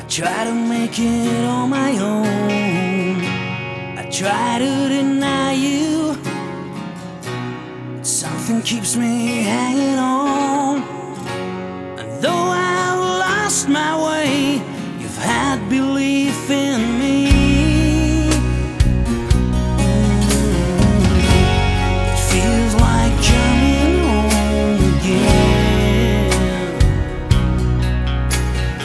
try to make it on my own. I try to deny you, but something keeps me hanging on. And though I've lost my way,